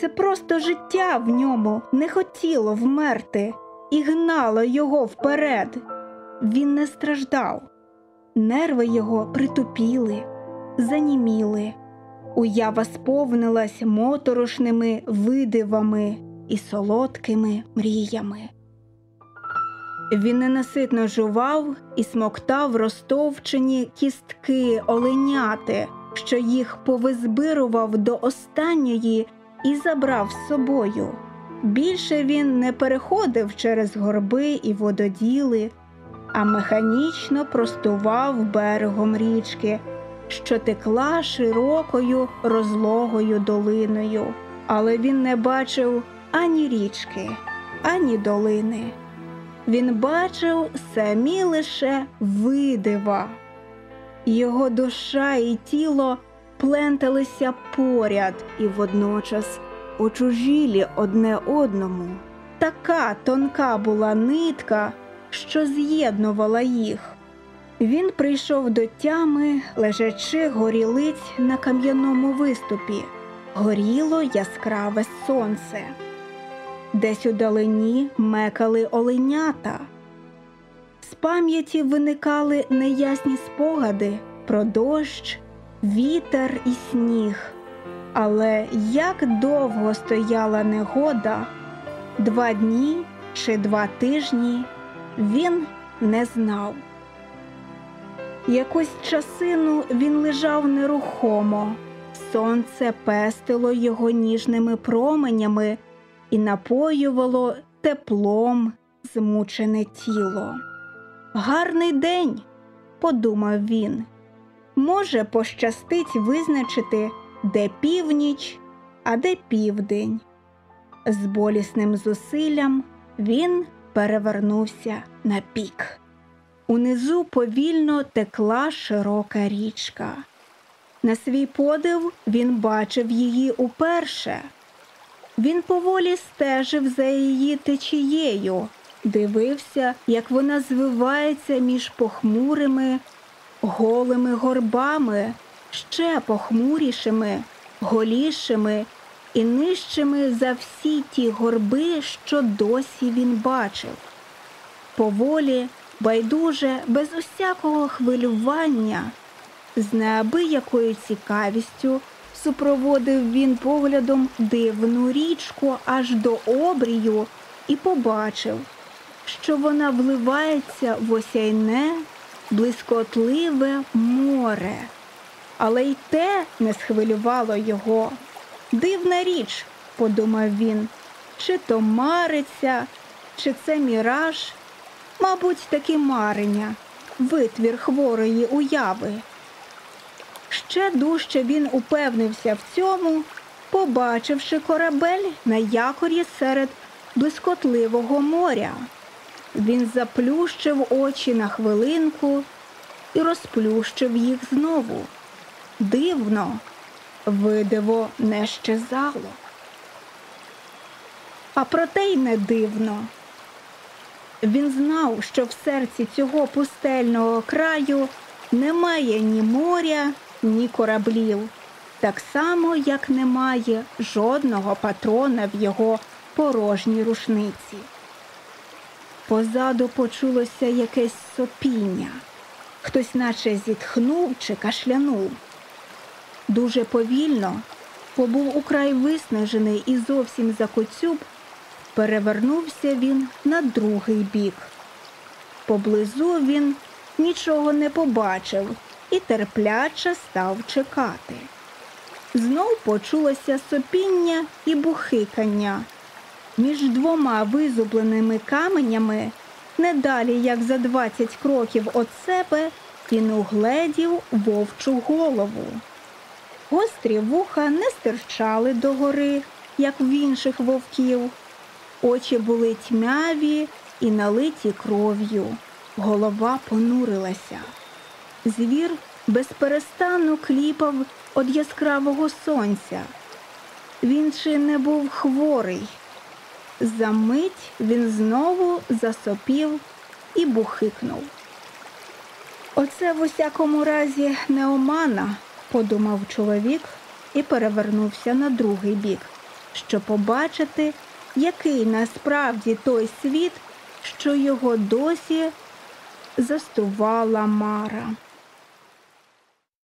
Це просто життя в ньому не хотіло вмерти і гнало його вперед. Він не страждав. Нерви його притупіли, заніміли. Уява сповнилась моторошними видивами і солодкими мріями. Він ненаситно жував і смоктав розтовчені кістки оленяти, що їх повизбирував до останньої і забрав з собою. Більше він не переходив через горби і вододіли, а механічно простував берегом річки, що текла широкою розлогою долиною. Але він не бачив ані річки, ані долини. Він бачив самі лише видива. Його душа і тіло пленталися поряд і водночас очужілі одне одному. Така тонка була нитка, що з'єднувала їх. Він прийшов до тями, лежачи горілиць на кам'яному виступі. Горіло яскраве сонце. Десь удалині мекали оленята. З пам'яті виникали неясні спогади про дощ, вітер і сніг. Але як довго стояла негода, 2 дні чи 2 тижні, він не знав. Якусь часину він лежав нерухомо. Сонце пестило його ніжними променями і напоювало теплом змучене тіло. «Гарний день», – подумав він. «Може, пощастить визначити, де північ, а де південь». З болісним зусиллям він перевернувся на бік. Унизу повільно текла широка річка. На свій подив він бачив її уперше. Він поволі стежив за її течією, дивився, як вона звивається між похмурими, голими горбами, ще похмурішими, голішими і нижчими за всі ті горби, що досі він бачив. Поволі, байдуже, без усякого хвилювання, з неабиякою цікавістю супроводив він поглядом дивну річку аж до обрію і побачив, що вона вливається в осяйне, блискотливе море. Але й те не схвилювало його. «Дивна річ», – подумав він, – «чи то мариться, чи це міраж? Мабуть, таки марення, витвір хворої уяви». Ще дужче він упевнився в цьому, побачивши корабель на якорі серед блискотливого моря. Він заплющив очі на хвилинку і розплющив їх знову. Дивно, видиво не щезало. А проте й не дивно. Він знав, що в серці цього пустельного краю немає ні моря, ні кораблів, так само, як немає жодного патрона в його порожній рушниці. Позаду почулося якесь сопіння. Хтось наче зітхнув чи кашлянув. Дуже повільно, побув украй виснажений і зовсім закоцюб, перевернувся він на другий бік. Поблизу він нічого не побачив і терпляче став чекати. Знов почулося сопіння і бухикання. Між 2 визубленими каменями, не далі як за 20 кроків від себе, він угледів вовчу голову. Гострі вуха не стирчали догори, як в інших вовків. Очі були тьмяві і налиті кров'ю. Голова понурилася. Звір безперестану кліпав від яскравого сонця. Він чи не був хворий? Замить він знову засопів і бухикнув. «Оце в усякому разі не омана», – подумав чоловік і перевернувся на другий бік. щоб побачити, який насправді той світ, що його досі застувала Мара.